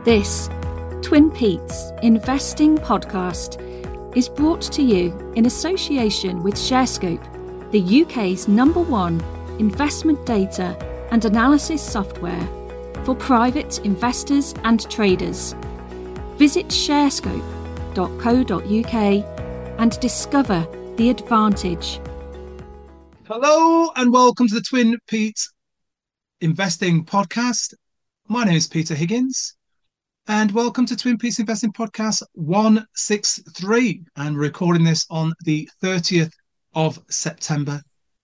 This Twin Peaks Investing Podcast is brought to you in association with Sharescope, the UK's #1 investment data and analysis software for private investors and traders. Visit sharescope.co.uk and discover the advantage. Hello and welcome to the Twin Peaks Investing Podcast. My name is Peter Higgins and welcome to Twin Peaks Investing Podcast 163, and we're recording this on the 30th of September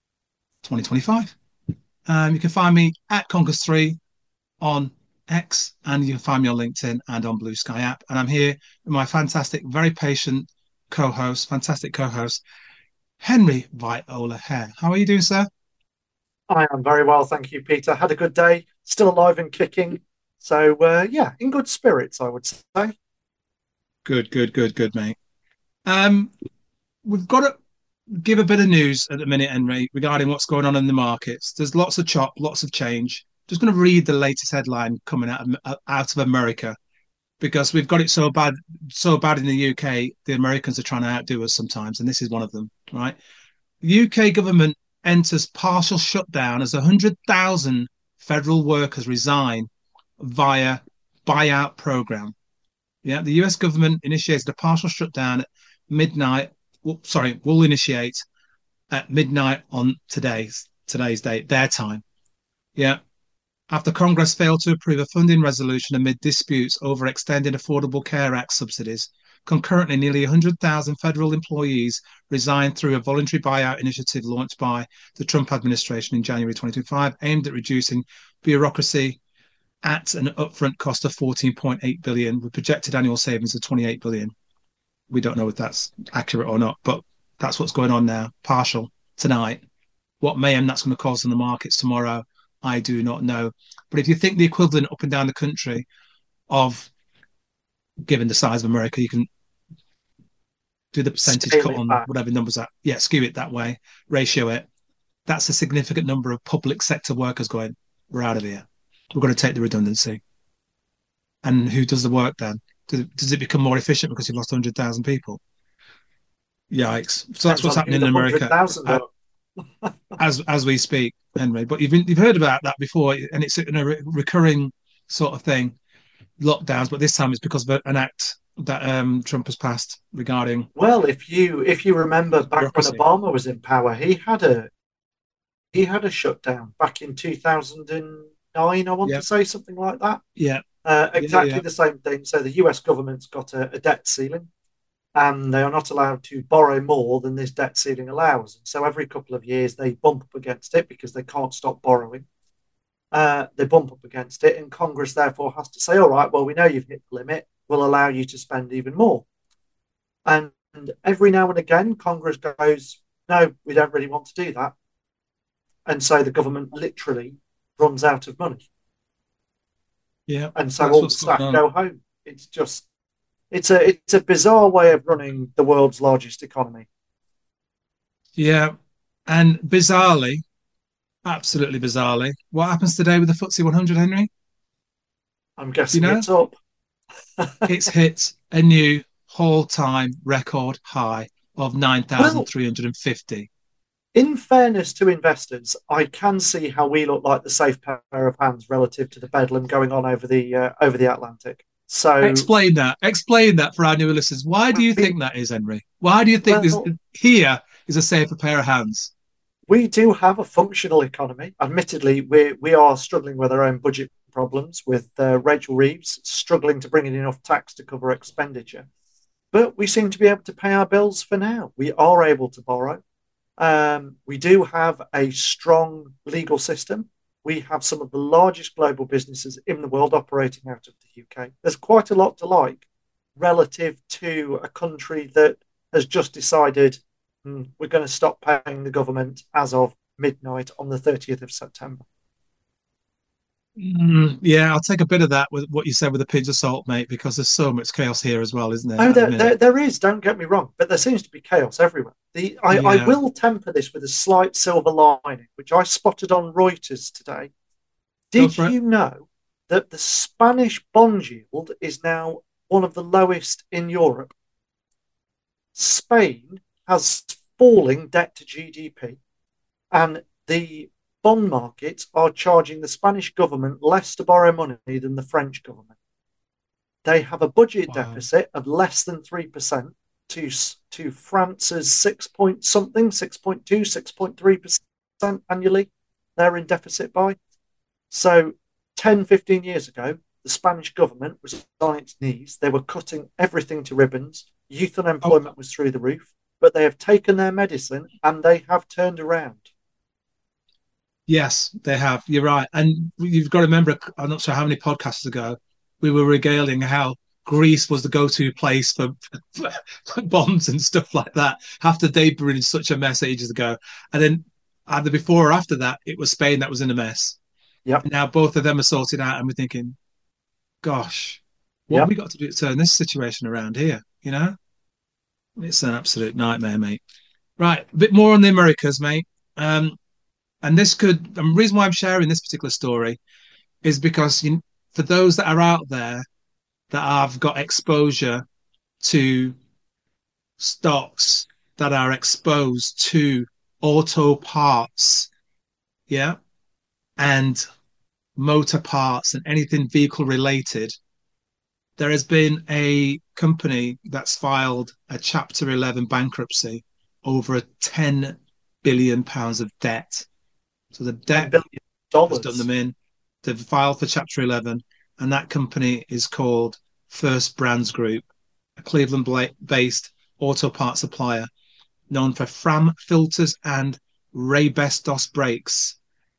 2025. You can find me at Conquest3 on X, and you can find me on LinkedIn and on Blue Sky app. And I'm here with my fantastic, very patient fantastic co-host, Henry Viola Hare. How are you doing, sir? I am very well, thank you, Peter. Had a good day, still alive and kicking. So, in good spirits, I would say. Good, mate. We've got to give a bit of news at the minute, Henry, regarding what's going on in the markets. There's lots of chop, lots of change. Just going to read the latest headline coming out of America, because we've got it so bad in the UK. The Americans are trying to outdo us sometimes, and this is one of them, right? The UK government enters partial shutdown as 100,000 federal workers resign via buyout program. Yeah, the US government initiated a partial shutdown at midnight. Will initiate at midnight on today's date, their time. Yeah. After Congress failed to approve a funding resolution amid disputes over extending Affordable Care Act subsidies, concurrently nearly 100,000 federal employees resigned through a voluntary buyout initiative launched by the Trump administration in January 2025, aimed at reducing bureaucracy at an upfront cost of $14.8 billion, with projected annual savings of $28 billion. We don't know if that's accurate or not, but that's what's going on now. Partial tonight. What mayhem that's going to cause in the markets tomorrow, I do not know. But if you think the equivalent up and down the country of, given the size of America, you can do the percentage cut on whatever numbers are. Yeah, skew it that way, ratio it. That's a significant number of public sector workers going, we're out of here. We're going to take the redundancy. And who does the work then? Does it become more efficient because you've lost 100,000 people? Yikes. So that's what's happening in America as we speak, Henry. But you've heard about that before, and it's a recurring sort of thing, lockdowns, but this time it's because of an act that Trump has passed regarding... Well, if you remember back when Obama was in power, he had a shutdown back in 2009, I want to say, something like that. Yeah. Exactly the same thing. So the US government's got a debt ceiling, and they are not allowed to borrow more than this debt ceiling allows. So every couple of years they bump up against it because they can't stop borrowing. They bump up against it, and Congress therefore has to say, all right, well, we know you've hit the limit. We'll allow you to spend even more. And every now and again, Congress goes, no, we don't really want to do that. And so the government literally runs out of money. Yeah. And so all the staff go home. It's just, it's a bizarre way of running the world's largest economy. Yeah. And bizarrely, absolutely bizarrely, what happens today with the FTSE 100, Henry? I'm guessing it's up. It's hit a new all-time record high of 9,350. In fairness to investors, I can see how we look like the safe pair of hands relative to the bedlam going on over the Atlantic. So explain that for our newer listeners. Why do you think that is, Henry? Why do you think here is a safer pair of hands? We do have a functional economy. Admittedly, we are struggling with our own budget problems, with Rachel Reeves struggling to bring in enough tax to cover expenditure. But we seem to be able to pay our bills for now. We are able to borrow. We do have a strong legal system. We have some of the largest global businesses in the world operating out of the UK. There's quite a lot to like relative to a country that has just decided we're going to stop paying the government as of midnight on the 30th of September. Yeah, I'll take a bit of that with what you said with a pinch of salt, mate, because there's so much chaos here as well, isn't there? Oh, there is, don't get me wrong, but there seems to be chaos everywhere. I will temper this with a slight silver lining, which I spotted on Reuters today. Did you know that the Spanish bond yield is now one of the lowest in Europe. Spain has falling debt to GDP, and the bond markets are charging the Spanish government less to borrow money than the French government. They have a budget deficit of less than 3% to France's 6.2, 6.3% annually. They're in deficit by. So 10, 15 years ago, the Spanish government was on its knees. They were cutting everything to ribbons. Youth unemployment was through the roof, but they have taken their medicine and they have turned around. Yes, they have. You're right. And you've got to remember, I'm not sure how many podcasts ago, we were regaling how Greece was the go-to place for bombs and stuff like that after they were in such a mess ages ago. And then either before or after that, it was Spain that was in a mess. Yeah. Now both of them are sorted out, and we're thinking, gosh, what have we got to do to turn this situation around here? You know, it's an absolute nightmare, mate. Right, a bit more on the Americas, mate. And this could, the reason why I'm sharing this particular story is because for those that are out there that have got exposure to stocks that are exposed to auto parts, yeah, and motor parts and anything vehicle related, there has been a company that's filed a Chapter 11 bankruptcy over £10 billion of debt. So the debt has done them in. They've filed for Chapter 11, and that company is called First Brands Group, a Cleveland-based auto part supplier known for Fram filters and Raybestos brakes.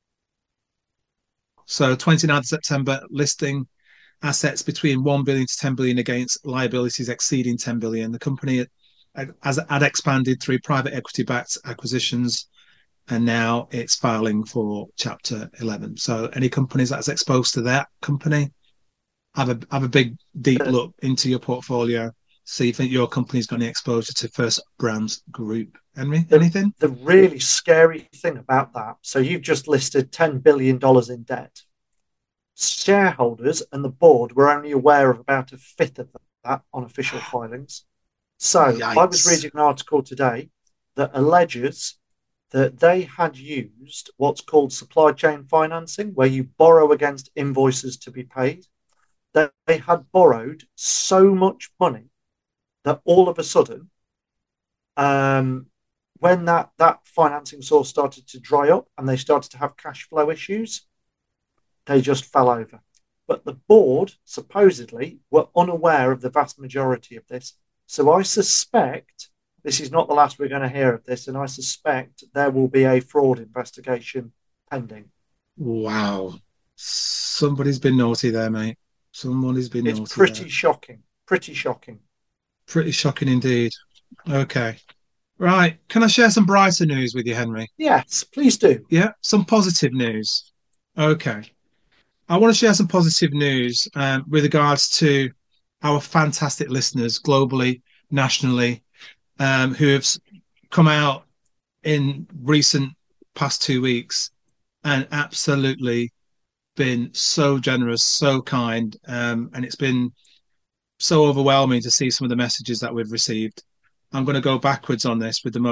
So 29th September, listing assets between 1 billion to 10 billion against liabilities exceeding 10 billion. The company had expanded through private equity-backed acquisitions, and now it's filing for Chapter 11. So any companies that's exposed to that company, have a big, deep look into your portfolio. See if your company's got any exposure to First Brands Group. Henry, anything? The really scary thing about that, so you've just listed $10 billion in debt. Shareholders and the board were only aware of about a fifth of that on official filings. So yikes. I was reading an article today that alleges that they had used what's called supply chain financing, where you borrow against invoices to be paid. That they had borrowed so much money that all of a sudden, when that financing source started to dry up and they started to have cash flow issues, they just fell over. But the board supposedly were unaware of the vast majority of this. So I suspect this is not the last we're going to hear of this, and I suspect there will be a fraud investigation pending. Wow. Somebody's been naughty there, mate. Somebody's been naughty. It's pretty shocking. Pretty shocking. Pretty shocking indeed. Okay. Right. Can I share some brighter news with you, Henry? Yes, please do. Yeah, some positive news. Okay. I want to share some positive news with regards to our fantastic listeners globally, nationally, who have come out in recent past 2 weeks and absolutely been so generous, so kind, and it's been so overwhelming to see some of the messages that we've received. I'm going to go backwards on this with the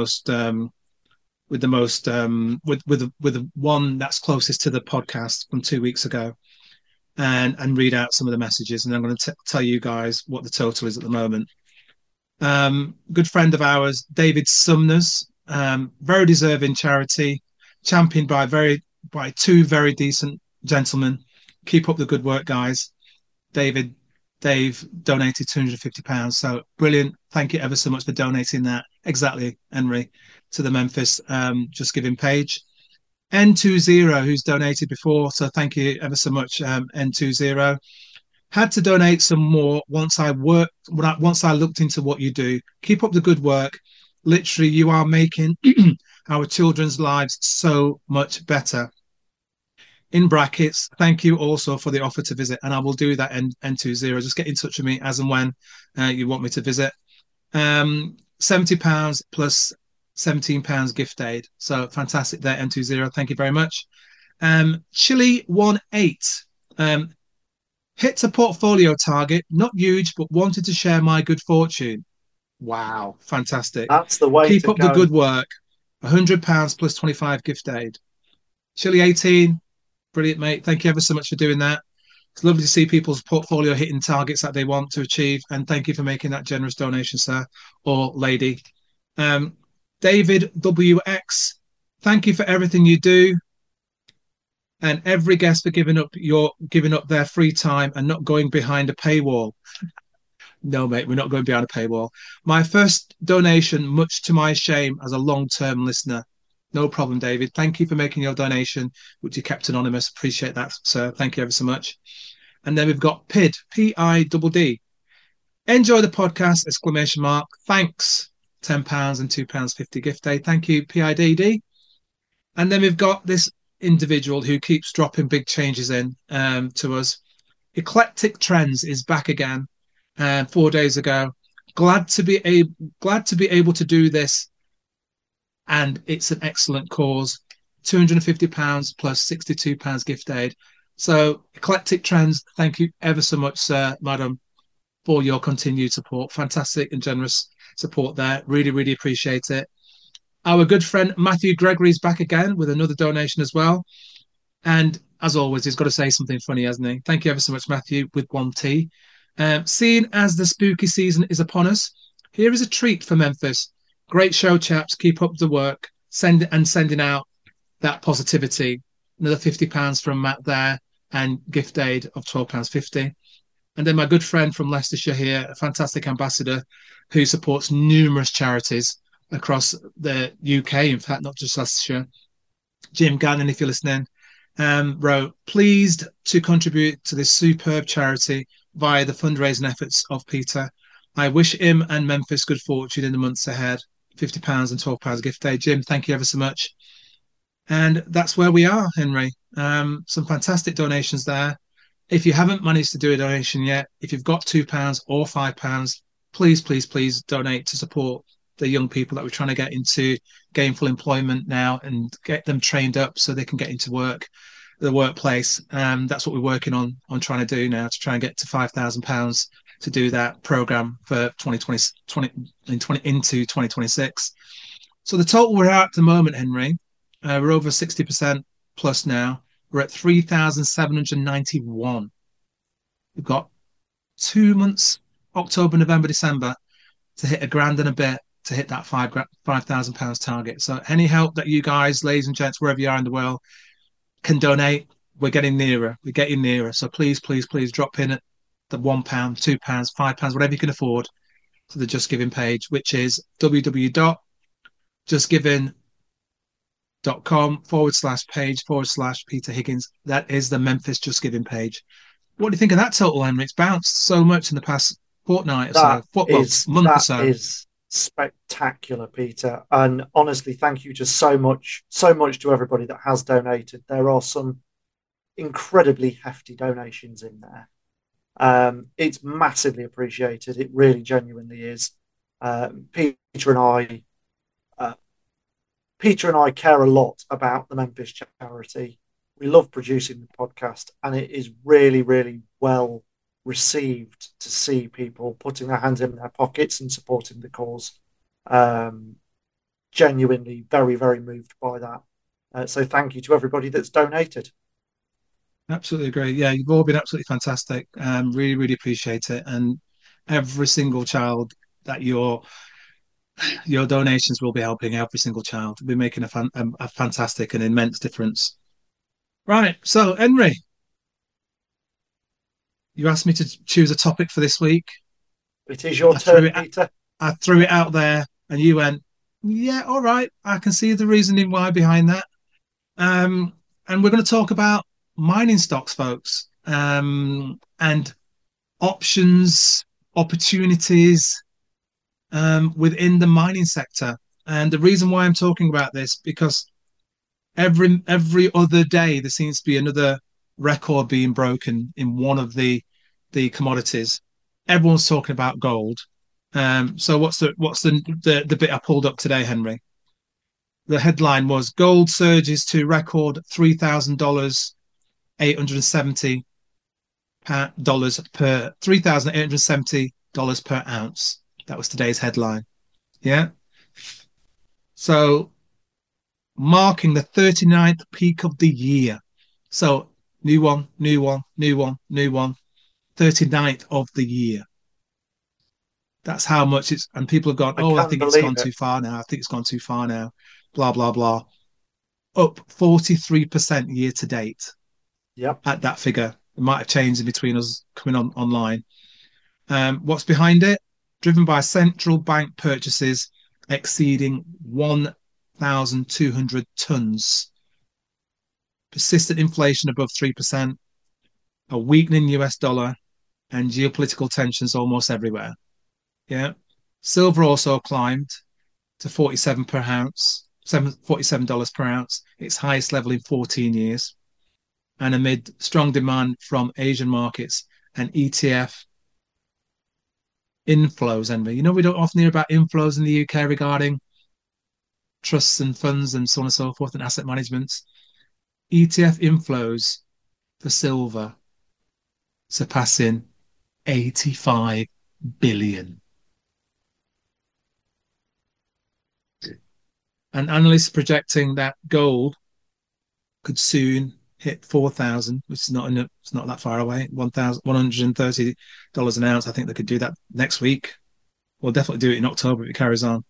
one that's closest to the podcast from 2 weeks ago, and read out some of the messages, and I'm going to tell you guys what the total is at the moment. Good friend of ours, David Sumners, very deserving charity, championed by two very decent gentlemen. Keep up the good work, guys. Dave donated £250, so brilliant. Thank you ever so much for donating that. Exactly, Henry, to the Memphis Just Giving page. N20, who's donated before, so thank you ever so much, N20. Had to donate some more once I looked into what you do. Keep up the good work. Literally, you are making our children's lives so much better. In brackets, thank you also for the offer to visit, and I will do that. N20, just get in touch with me as and when you want me to visit. £70 plus £17 gift aid. So fantastic there, N20. Thank you very much. Chili18. Hit a portfolio target, not huge, but wanted to share my good fortune. Wow, fantastic. That's the way Keep to up the go. good work. £100 plus 25 gift aid. Chili 18, brilliant, mate. Thank you ever so much for doing that. It's lovely to see people's portfolio hitting targets that they want to achieve. And thank you for making that generous donation, sir or lady. David WX, thank you for everything you do. And every guest for giving up their free time and not going behind a paywall. No, mate, we're not going behind a paywall. My first donation, much to my shame as a long-term listener. No problem, David. Thank you for making your donation, which you kept anonymous. Appreciate that, sir. Thank you ever so much. And then we've got PID, PIDD. Enjoy the podcast, exclamation mark. Thanks. £10 and £2.50 gift aid. Thank you, PIDD. And then we've got this individual who keeps dropping big changes in to us. Eclectic Trends is back again 4 days ago. Glad to be able to do this, and it's an excellent cause. £250 plus £62 gift aid. So Eclectic Trends, thank you ever so much, sir, madam, for your continued support. Fantastic and generous support there. Really, really appreciate it. Our good friend Matthew Gregory is back again with another donation as well. And as always, he's got to say something funny, hasn't he? Thank you ever so much, Matthew, with 1T. Seeing as the spooky season is upon us, here is a treat for Memphis. Great show, chaps. Keep up the work. Sending out that positivity. Another £50 from Matt there, and gift aid of £12.50. And then my good friend from Leicestershire here, a fantastic ambassador who supports numerous charities across the UK, in fact, not just Leicestershire. Jim Gannon, if you're listening, wrote, pleased to contribute to this superb charity via the fundraising efforts of Peter. I wish him and Memphis good fortune in the months ahead. £50 and £12 gift aid. Jim, thank you ever so much. And that's where we are, Henry. Some fantastic donations there. If you haven't managed to do a donation yet, if you've got £2 or £5, please, please, please donate to support the young people that we're trying to get into gainful employment now and get them trained up so they can get into the workplace. That's what we're working on trying to do now, to try and get to £5,000 to do that program for 2020 into 2026. So the total we're at the moment, Henry, we're over 60% plus now. We're at 3,791. We've got 2 months, October, November, December, to hit £1,000 and a bit, to hit that £5,000 target. So any help that you guys, ladies and gents, wherever you are in the world, can donate, we're getting nearer. We're getting nearer. So please, please, please drop in at the £1, £2, £5, whatever you can afford, to the Just Giving page, which is www.justgiving.com/page/Peter Higgins. That is the Memphis Just Giving page. What do you think of that total, Henry? It's bounced so much in the past fortnight or so. Month or so. That is spectacular, Peter. And honestly, thank you just so much to everybody that has donated. There are some incredibly hefty donations in there. It's massively appreciated. It really genuinely is. Peter and I care a lot about the Memphis charity. We love producing the podcast, and it is really, really well received to see people putting their hands in their pockets and supporting the cause. Genuinely very, very moved by that. So thank you to everybody that's donated. Absolutely great. Yeah, you've all been absolutely fantastic. Really, really appreciate it. And every single child that your donations will be helping, every single child. We're making a fantastic and immense difference. Right. So, Henry, you asked me to choose a topic for this week. It is your turn, Peter. I threw it out there, and you went, yeah, all right. I can see the reasoning why behind that. And we're going to talk about mining stocks, folks, and options, opportunities within the mining sector. And the reason why I'm talking about this, because every other day there seems to be another record being broken in one of the commodities. Everyone's talking about gold. So what's the bit I pulled up today, Henry? The headline was gold surges to record $3,870 dollars per $3,870 per ounce. That was today's headline. Yeah. So marking the 39th peak of the year. So new one, new one, new one, new one. 39th of the year. That's how much it's, and people have gone, oh, I think it's gone too far now. I think it's gone too far now. Blah, blah, blah. Up 43% year to date. Yep. At that figure. It might have changed in between us coming online. What's behind it? Driven by central bank purchases exceeding 1,200 tons. Persistent inflation above 3%, a weakening US dollar, and geopolitical tensions almost everywhere. Yeah. Silver also climbed to $47 per ounce, $47 per ounce, its highest level in 14 years. And amid strong demand from Asian markets and ETF inflows, Envy. You know, we don't often hear about inflows in the UK regarding trusts and funds and so on and so forth and asset management. ETF inflows for silver surpassing 85 billion. And analysts projecting that gold could soon hit 4,000, which is it's not that far away. $1,130 an ounce. I think they could do that next week. We'll definitely do it in October if it carries on.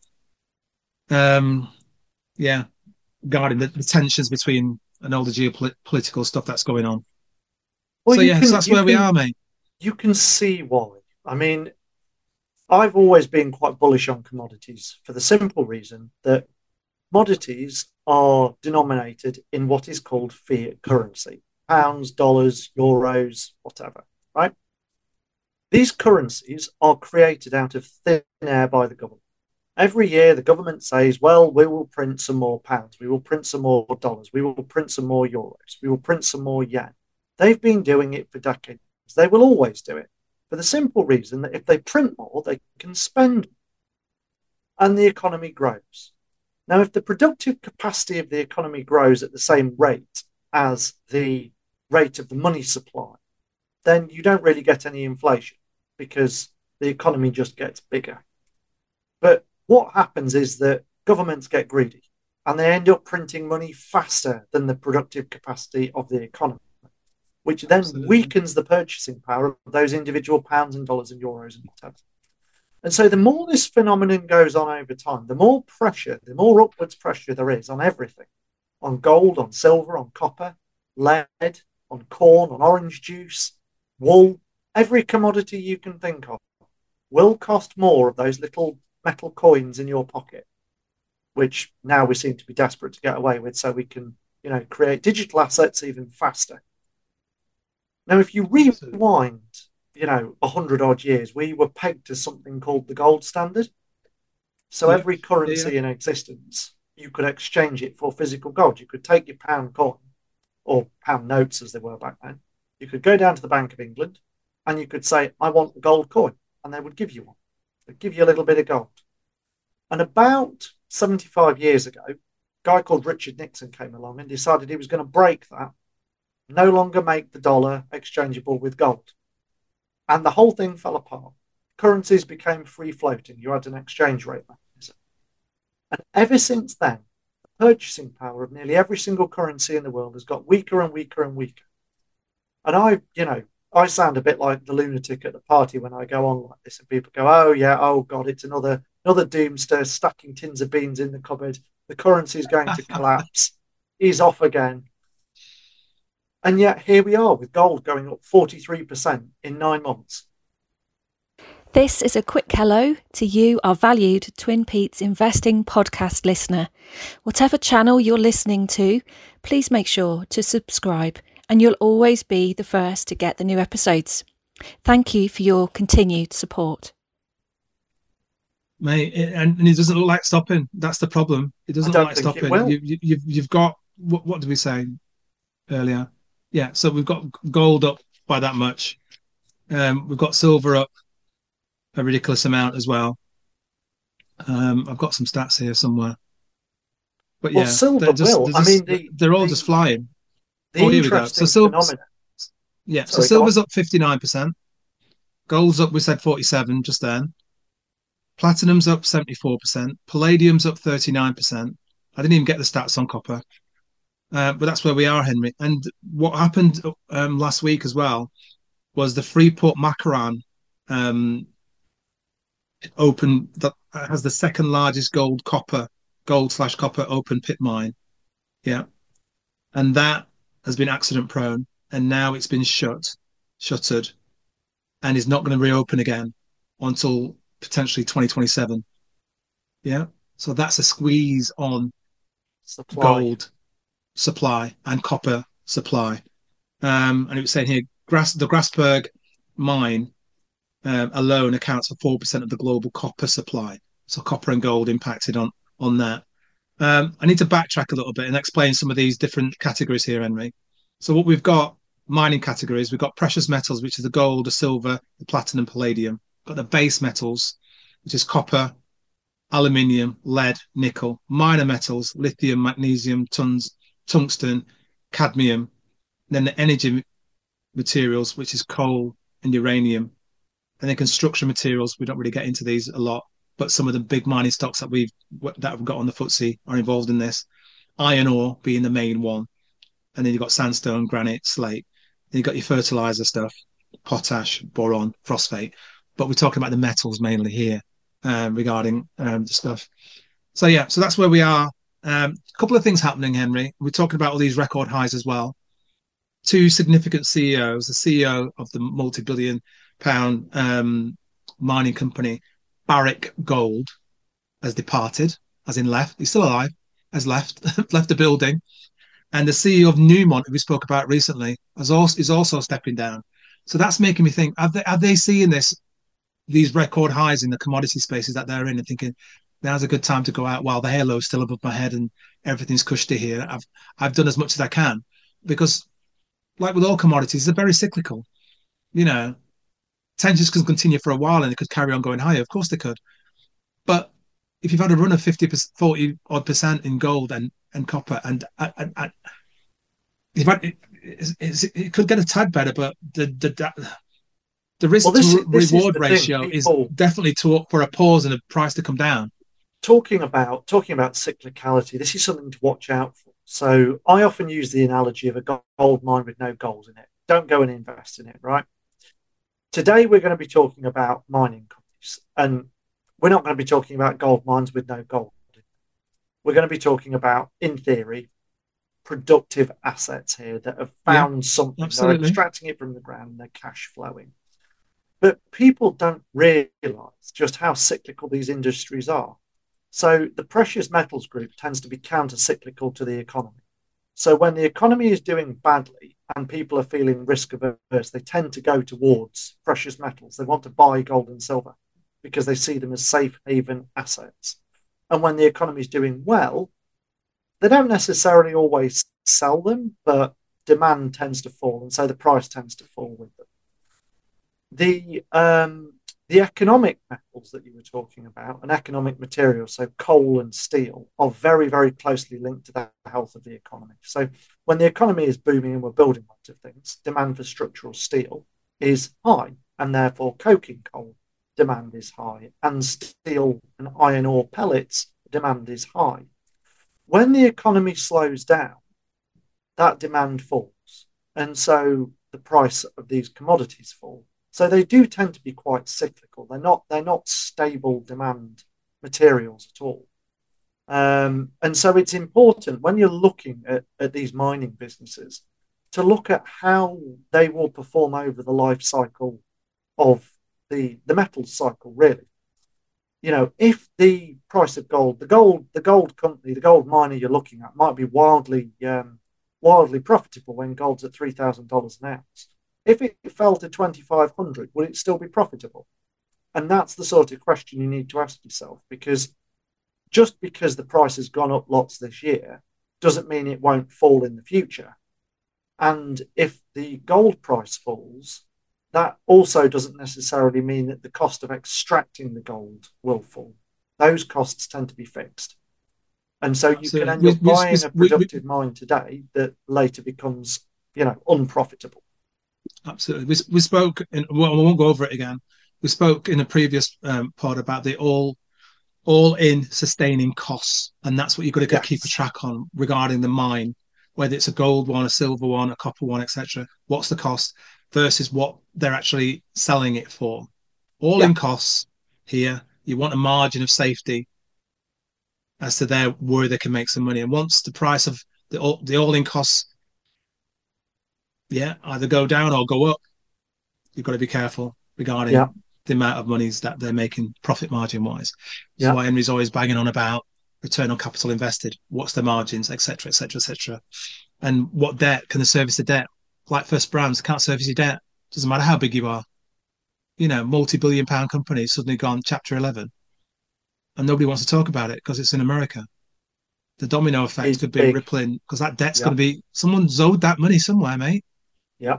Yeah, guarding the tensions between and all the geopolitical stuff that's going on. Well, so that's where we are, mate. You can see why. I mean, I've always been quite bullish on commodities for the simple reason that commodities are denominated in what is called fiat currency, pounds, dollars, euros, whatever, right? These currencies are created out of thin air by the government. Every year, the government says, well, we will print some more pounds, we will print some more dollars, we will print some more euros, we will print some more yen. They've been doing it for decades. They will always do it for the simple reason that if they print more, they can spend more, and the economy grows. Now, if the productive capacity of the economy grows at the same rate as the rate of the money supply, then you don't really get any inflation because the economy just gets bigger. But what happens is that governments get greedy and they end up printing money faster than the productive capacity of the economy, which then weakens the purchasing power of those individual pounds and dollars and euros and whatever. And so the more this phenomenon goes on over time, the more pressure, the more upwards pressure there is on everything, on gold, on silver, on copper, lead, on corn, on orange juice, wool, every commodity you can think of will cost more of those little metal coins in your pocket, which now we seem to be desperate to get away with so we can, create digital assets even faster. Now, if you rewind 100 odd years, we were pegged to something called the gold standard. So every currency in existence, you could exchange it for physical gold. You could take your pound coin or pound notes as they were back then. You could go down to the Bank of England and you could say, I want a gold coin. And they would give you one. They'd give you a little bit of gold. And about 75 years ago, a guy called Richard Nixon came along and decided he was going to break that, no longer make the dollar exchangeable with gold. And the whole thing fell apart. Currencies became free floating. You had an exchange rate mechanism. And ever since then, the purchasing power of nearly every single currency in the world has got weaker and weaker and weaker. And I sound a bit like the lunatic at the party when I go on like this and people go, oh yeah, oh God, it's another doomster stacking tins of beans in the cupboard. The currency is going to collapse. He's off again. And yet here we are with gold going up 43% in 9 months. This is a quick hello to you, our valued Twin Peaks Investing podcast listener. Whatever channel you're listening to, please make sure to subscribe and you'll always be the first to get the new episodes. Thank you for your continued support. Mate, and it doesn't look like stopping. That's the problem. It doesn't look like stopping. You've got, what did we say earlier? Yeah, so we've got gold up by that much. We've got silver up a ridiculous amount as well. I've got some stats here somewhere. But silver they're all just flying. The interesting phenomenon. Yeah. So Sorry, go on. silver's up 59%. Gold's up, we said 47 just then. Platinum's up 74%. Palladium's up 39%. I didn't even get the stats on copper. But that's where we are, Henry. And what happened last week as well was the Freeport Macaran um, open that has the second largest gold/copper open pit mine. Yeah. And that has been accident prone. And now it's been shuttered, and is not going to reopen again until potentially 2027. Yeah. So that's a squeeze on Supply. gold supply and copper supply. And it was saying here, the Grasberg mine alone accounts for 4% of the global copper supply. So copper and gold impacted on that. I need to backtrack a little bit and explain some of these different categories here, Henry. So what we've got mining categories, we've got precious metals, which is the gold, the silver, the platinum, palladium. We've got the base metals, which is copper, aluminium, lead, nickel. Minor metals, lithium, magnesium, tungsten, cadmium. And then the energy materials, which is coal and uranium. And then construction materials, we don't really get into these a lot, but some of the big mining stocks that have got on the FTSE are involved in this. Iron ore being the main one, and then you've got sandstone, granite, slate. Then you've got your fertilizer stuff, potash, boron, phosphate. But we're talking about the metals mainly here regarding the stuff. So yeah, so that's where we are. A couple of things happening, Henry. We're talking about all these record highs as well. Two significant CEOs, the CEO of the multi-billion pound mining company, Barrick Gold, has departed, as in left. He's still alive, has left the building. And the CEO of Newmont, who we spoke about recently, is also stepping down. So that's making me think: are they seeing these record highs in the commodity spaces that they're in, and thinking now's a good time to go out while the halo's still above my head and everything's cushy here? I've done as much as I can, because, like with all commodities, they're very cyclical. You know, tensions can continue for a while and it could carry on going higher. Of course they could. But if you've had a run of 50, 40 odd percent in gold and copper, and you've had, it could get a tad better, but the risk to reward ratio is definitely for a pause and a price to come down. Talking about cyclicality, this is something to watch out for. So I often use the analogy of a gold mine with no gold in it. Don't go and invest in it, right? Today we're going to be talking about mining companies, and we're not going to be talking about gold mines with no gold. We're going to be talking about, in theory, productive assets here that have found something. Absolutely. They're extracting it from the ground and they're cash flowing. But people don't realise just how cyclical these industries are. So the precious metals group tends to be counter-cyclical to the economy. So when the economy is doing badly and people are feeling risk averse, they tend to go towards precious metals. They want to buy gold and silver because they see them as safe haven assets. And when the economy is doing well, they don't necessarily always sell them, but demand tends to fall, and so the price tends to fall with them. The economic metals that you were talking about, and economic materials, so coal and steel, are very, very closely linked to the health of the economy. So when the economy is booming and we're building lots of things, demand for structural steel is high, and therefore coking coal demand is high, and steel and iron ore pellets demand is high. When the economy slows down, that demand falls, and so the price of these commodities fall. So they do tend to be quite cyclical. They're not stable demand materials at all. And so it's important when you're looking at these mining businesses to look at how they will perform over the life cycle of the metals cycle, really. You know, if the price of gold, the gold company, the gold miner you're looking at might be wildly profitable when gold's at $3,000 an ounce. If it fell to 2,500, would it still be profitable? And that's the sort of question you need to ask yourself, because just because the price has gone up lots this year doesn't mean it won't fall in the future. And if the gold price falls, that also doesn't necessarily mean that the cost of extracting the gold will fall. Those costs tend to be fixed. And so you can end up buying a productive mine today that later becomes, unprofitable. Absolutely. We spoke well, I won't go over it again. We spoke in a previous pod about the all in sustaining costs, and that's what you've got to keep a Yes. track on regarding the mine, whether it's a gold one, a silver one, a copper one, etc. What's the cost versus what they're actually selling it for? All Yeah. in costs here. You want a margin of safety as to their where they can make some money, and once the price of the all in costs, yeah, either go down or go up, you've got to be careful Yeah. regarding the amount of monies that they're making profit margin wise. This is Yeah. why Henry's always banging on about return on capital invested, what's the margins, etc., etc., etc. And what debt can they service the debt? Like First Brands can't service your debt. Doesn't matter how big you are. You know, multi-billion pound companies suddenly gone Chapter 11, and nobody wants to talk about it because it's in America. The domino effect It's could be big. rippling because that debt's going Yeah. to be someone's owed that money somewhere, mate. Yeah.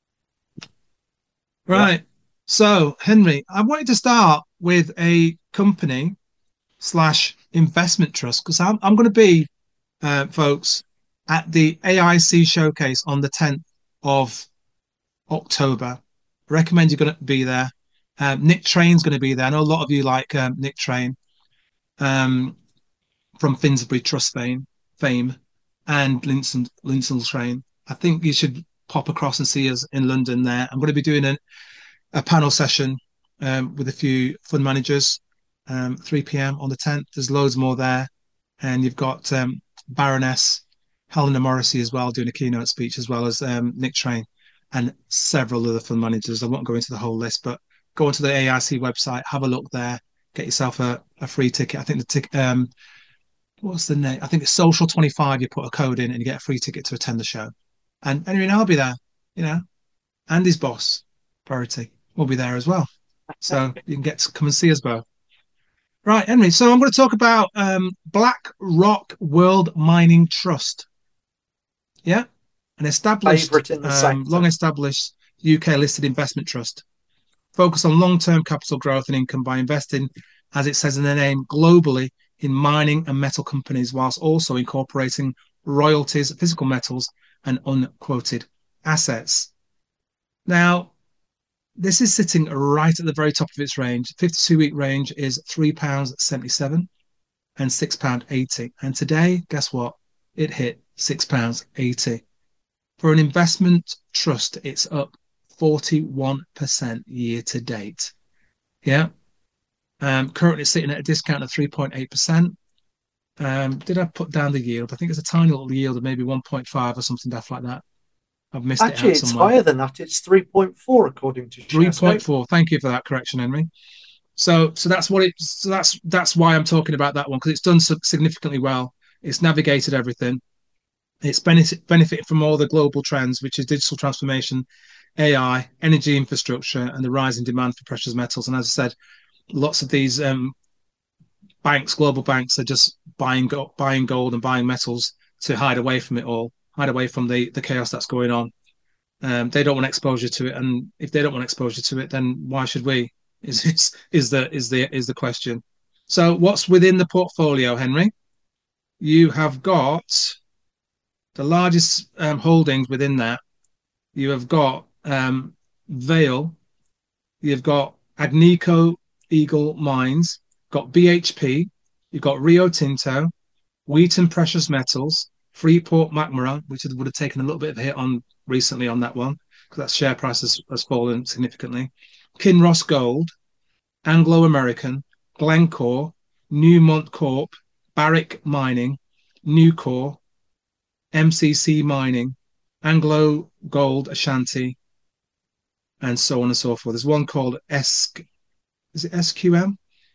Yeah. Right. So, Henry, I wanted to start with a company slash investment trust because I'm going to be, folks, at the AIC showcase on the 10th of October. I recommend you're going to be there. Nick Train's going to be there. I know a lot of you like Nick Train um, from Finsbury Trust fame and Linson Train. I think you should pop across and see us in London there. I'm going to be doing a panel session with a few fund managers, 3 p.m. on the 10th. There's loads more there. And you've got Baroness Helena Morrissey as well doing a keynote speech, as well as Nick Train and several other fund managers. I won't go into the whole list, but go onto the AIC website, have a look there, get yourself a free ticket. I think the ticket, what's the name? I think it's Social 25. You put a code in and you get a free ticket to attend the show. And anyway, I'll be there, you know, and his boss, Priority, will be there as well. So you can get to come and see us both. Right, Henry. So I'm going to talk about BlackRock World Mining Trust. Yeah, an established, Favorite in the sector. long established UK listed investment trust. Focus on long term capital growth and income by investing, as it says in the name, globally in mining and metal companies, whilst also incorporating royalties, physical metals, and unquoted assets. Now, this is sitting right at the very top of its range. 52-week range is £3.77 and £6.80. And today, guess what? It hit £6.80. For an investment trust, it's up 41% year to date. Yeah. Currently sitting at a discount of 3.8%. Did I put down the yield? I think it's a tiny little yield of maybe 1.5 or something daft like that. I've missed it Actually, out it's somewhere. higher than that. It's 3.4 according to Sharescope. 3.4. Thank you for that correction, Henry. So that's what it. So that's why I'm talking about that one, because it's done significantly well. It's navigated everything. It's benefited from all the global trends, which is digital transformation, AI, energy infrastructure, and the rising demand for precious metals. And as I said, lots of these banks, global banks, are just buying gold and buying metals to hide away from it all, hide away from the chaos that's going on. They don't want exposure to it, and if they don't want exposure to it, then why should we? Is the question. So, what's within the portfolio, Henry? You have got the largest holdings within that. You have got Vale. You've got Agnico Eagle Mines. Got BHP. You've got Rio Tinto, Wheaton Precious Metals, Freeport McMoran, which would have taken a little bit of a hit on recently on that one because that share price has fallen significantly. Kinross Gold, Anglo American, Glencore, Newmont Corp, Barrick Mining, Nucor, MCC Mining, Anglo Gold Ashanti, and so on and so forth. There's one called is it SQM?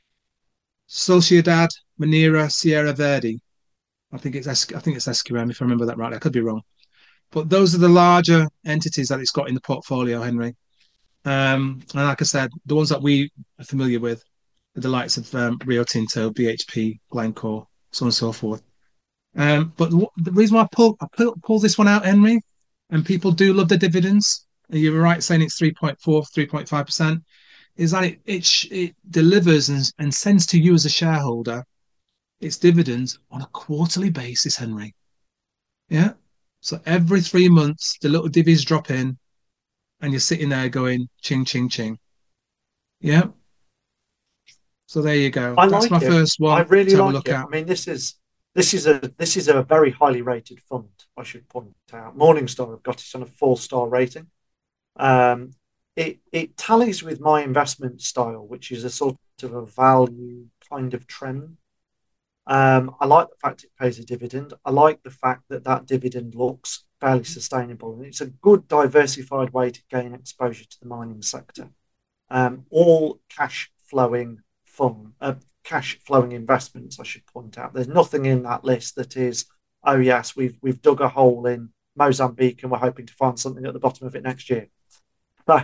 Sociedad Minera Sierra Verde. I think it's SQM if I remember that right. I could be wrong, but those are the larger entities that it's got in the portfolio, Henry. And like I said, the ones that we are familiar with are the likes of Rio Tinto, BHP, Glencore, so on and so forth. But the reason why I pull this one out, Henry, and people do love the dividends. And you were right saying it's 3.4, 3.5%, is that it delivers and sends to you as a shareholder its dividends on a quarterly basis, Henry. Yeah. So every 3 months, the little divvies drop in and you're sitting there going ching ching ching. Yeah. So there you go. I That's my like it. first I one really to have a like look it. at. I mean, this is a very highly rated fund. I should point out. Morningstar have got it on a 4-star rating. Um, it tallies with my investment style, which is a sort of a value kind of trend. I like the fact it pays a dividend. I like the fact that that dividend looks fairly sustainable, and it's a good diversified way to gain exposure to the mining sector. All cash flowing investments. I should point out, there's nothing in that list that is, oh yes, we've dug a hole in Mozambique and we're hoping to find something at the bottom of it next year. So,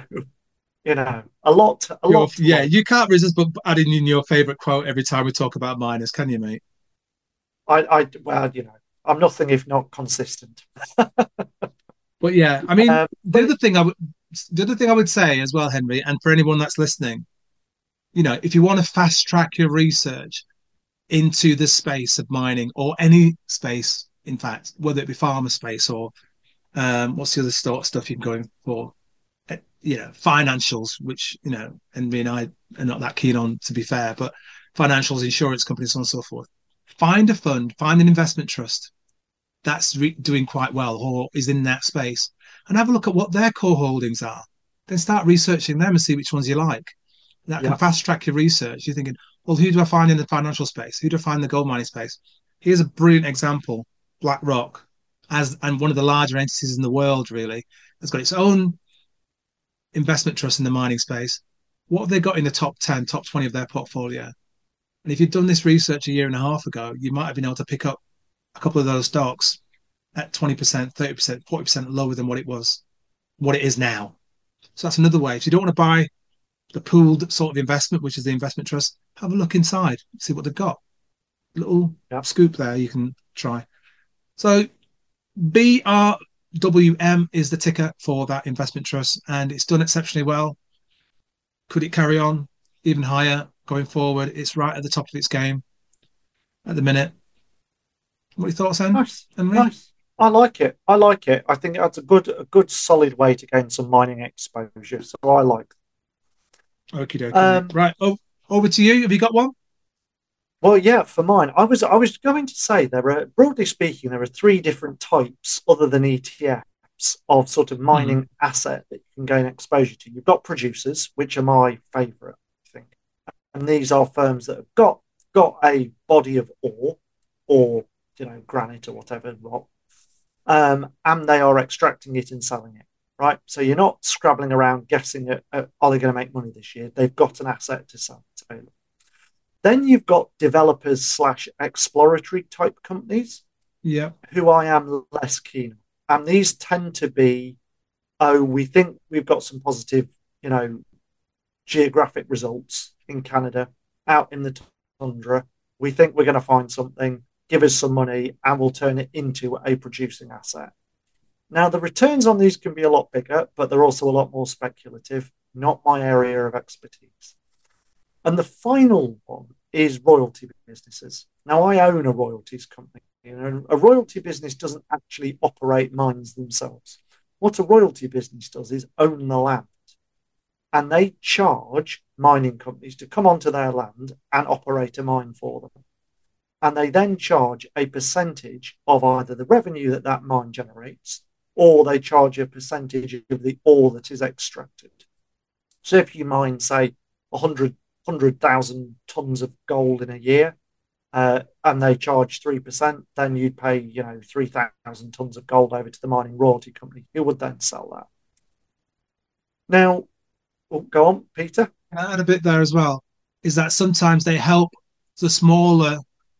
a lot to Yeah, like. you can't resist but adding in your favorite quote every time we talk about miners, can you, mate? Well, I'm nothing if not consistent. But yeah, I mean, But the other thing I would say as well, Henry, and for anyone that's listening, if you want to fast track your research into the space of mining or any space, in fact, whether it be farmer space or what's the other stuff you're going for? Financials, which Henry and I are not that keen on, to be fair, but financials, insurance companies, so on and so forth. Find a fund, find an investment trust that's doing quite well or is in that space, and have a look at what their core holdings are. Then start researching them and see which ones you like. That can yeah, fast track your research. You're thinking, well, who do I find in the financial space? Who do I find in the gold mining space? Here's a brilliant example: BlackRock, and one of the larger entities in the world, really, has got its own investment trust in the mining space. What have they got in the top 10, top 20 of their portfolio? And if you'd done this research a year and a half ago, you might have been able to pick up a couple of those stocks at 20%, 30%, 40% lower than what it is now. So that's another way. If you don't want to buy the pooled sort of investment, which is the investment trust, have a look inside, see what they've got. Little yeah. scoop there you can try. So BRWM is the ticker for that investment trust, and it's done exceptionally well. Could it carry on even higher going forward? It's right at the top of its game at the minute. What are your thoughts, Nice, Henry? nice. I like it. I like it. I think that's a good solid way to gain some mining exposure. So I like. Okie dokie, mate. Um, Right, over to you. Have you got one? well, yeah, for mine, I was going to say there are, broadly speaking, there are three different types other than ETFs of sort of Mm-hmm. mining asset that you can gain exposure to. You've got producers, which are my favourite, I think, and these are firms that have got a body of ore or granite or whatever rock, and they are extracting it and selling it. Right, so you're not scrabbling around guessing are they going to make money this year? They've got an asset to sell. Then you've got developers slash exploratory type companies Yeah. who I am less keen on. And these tend to be, oh, we think we've got some positive, you know, geographic results in Canada, out in the tundra. We think we're going to find something, give us some money, and we'll turn it into a producing asset. Now, the returns on these can be a lot bigger, but they're also a lot more speculative, not my area of expertise. And the final one is royalty businesses. Now, I own a royalties company. A royalty business doesn't actually operate mines themselves. What a royalty business does is own the land, and they charge mining companies to come onto their land and operate a mine for them. And they then charge a percentage of either the revenue that that mine generates, or they charge a percentage of the ore that is extracted. So if you mine, say, 100,000 tons of gold in a year, and they charge 3%, then you'd pay 3,000 tons of gold over to the mining royalty company, who would then sell that. Now, go on, Peter. Can I add a bit there as well? Is that sometimes they help the smaller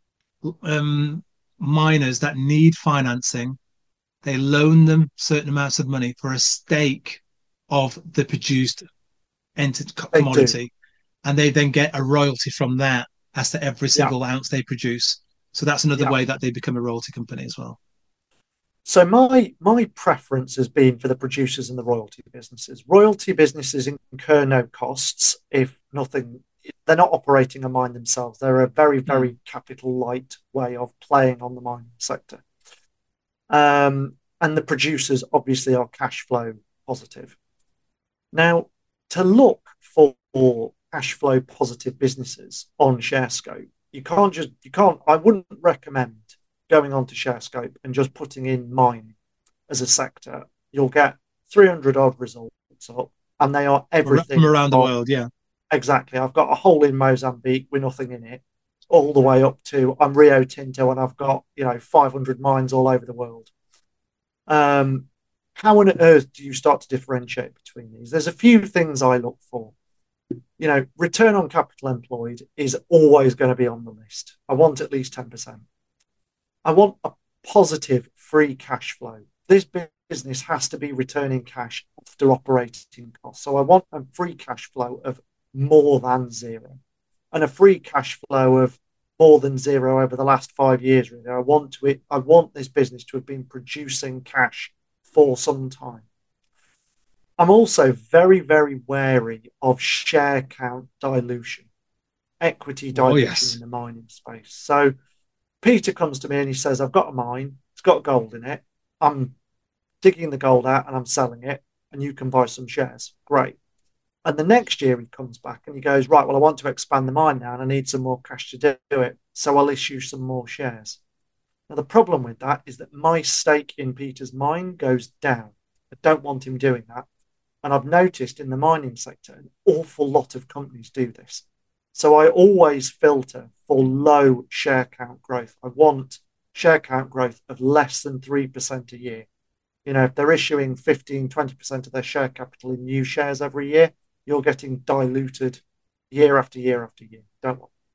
um, miners that need financing. They loan them certain amounts of money for a stake of the produced entered They do. commodity, and they then get a royalty from that as to every Yeah, single ounce they produce. So that's another yeah. way that they become a royalty company as well. So my preference has been for the producers and the royalty businesses. Royalty businesses incur no costs if nothing. They're not operating a mine themselves. They're a very, Mm. very capital light way of playing on the mining sector. And the producers obviously are cash flow positive. Now, to look for cash flow positive businesses on ShareScope, I wouldn't recommend going onto ShareScope and just putting in mining as a sector. You'll get 300 odd results up, and they are everything from around the world. Yeah. Exactly. I've got a hole in Mozambique with nothing in it, all the way up to I'm Rio Tinto and I've got 500 mines all over the world. How on earth do you start to differentiate between these? There's a few things I look for. Return on capital employed is always going to be on the list. I want at least 10%. I want a positive free cash flow. This business has to be returning cash after operating costs. So I want a free cash flow of more than zero, and a free cash flow of more than zero over the last 5 years. Really, I want this business to have been producing cash for some time. I'm also very, very wary of share count dilution, equity dilution in the mining space. So Peter comes to me and he says, I've got a mine, it's got gold in it. I'm digging the gold out and I'm selling it, and you can buy some shares. Great. And the next year he comes back and he goes, right, well, I want to expand the mine now and I need some more cash to do it. So I'll issue some more shares. Now, the problem with that is that my stake in Peter's mine goes down. I don't want him doing that. And I've noticed in the mining sector, an awful lot of companies do this. So I always filter for low share count growth. I want share count growth of less than 3% a year. If they're issuing 15, 20% of their share capital in new shares every year, you're getting diluted year after year after year. Don't